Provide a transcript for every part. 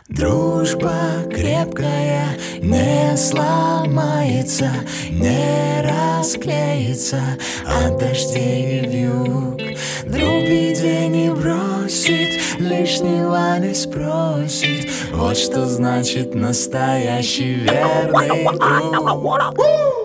Дружба крепкая не сломается, не расклеится от дождей и вьюг. Друг в беде не бросит, лишнего не спросит. Вот что значит настоящий верный друг.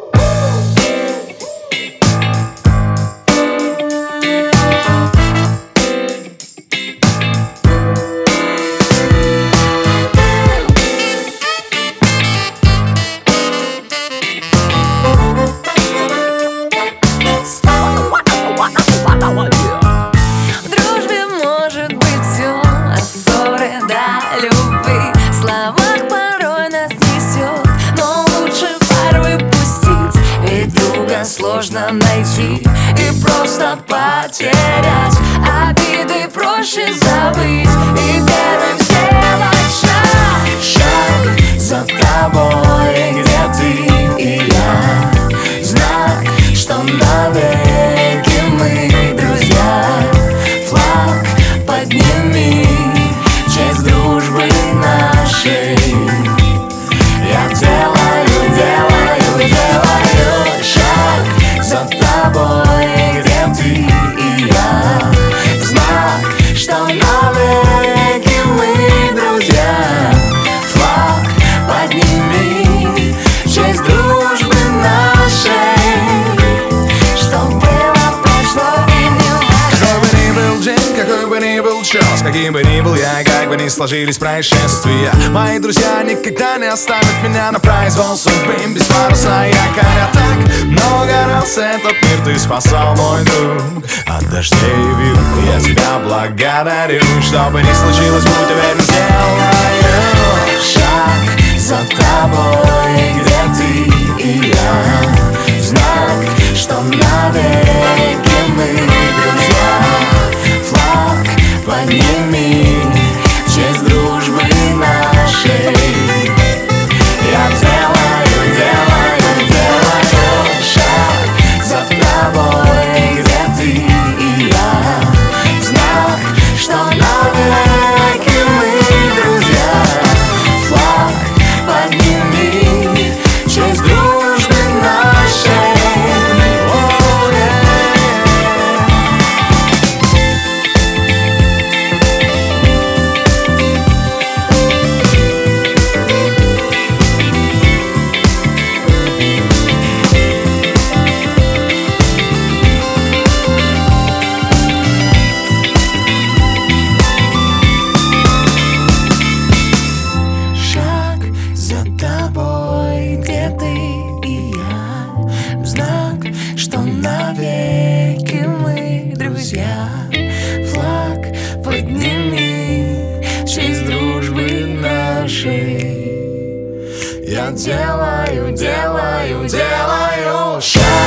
В дружбе может быть все, от ссоры до любви. В словах порой нас несет, но лучше пар выпустить. Ведь друга сложно найти и просто потерять. Обиды проще забыть и первым сделать шаг. Шаг за тобой, где ты и я. Знак, что навеки мы друзья. Флаг подними, честь дружбы нашей. Я делаю шаг за тобой, где ты и я. Знак, что навеки мы друзья. Флаг подними, честь дружбы нашей. Что было, прошло и не важно. Какой бы ни был день, какой бы ни был час, каким бы ни был я, и как бы ни сложились происшествия, мои друзья никогда не оставят меня на произвол судьбы. Без паруса якоря так много раз этот мир ты спасал, мой друг, от дождей и вьюг. Я тебя благодарю, что бы ни случилось, будь уверен, сделаю Шаг за тобой, где ты и я. Знак, что навеки мы друзья. Флаг подними, честь дружбы нашей. Я делаю шаг за тобой, где ты и я. Знак, что навеки мы друзья. Флаг подними, честь дружбы нашей. Шаг за тобой, где ты и я. Знак, что навеки мы друзья. Флаг подними, в честь дружбы нашей. Я делаю шаг